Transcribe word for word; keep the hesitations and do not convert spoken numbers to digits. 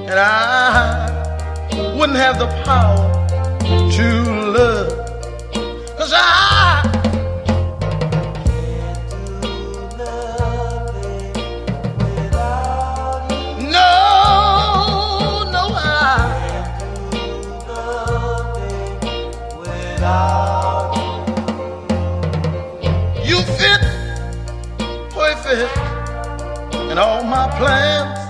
and I wouldn't have the power to love, 'cause I no, no, I you fit perfect in all my plans.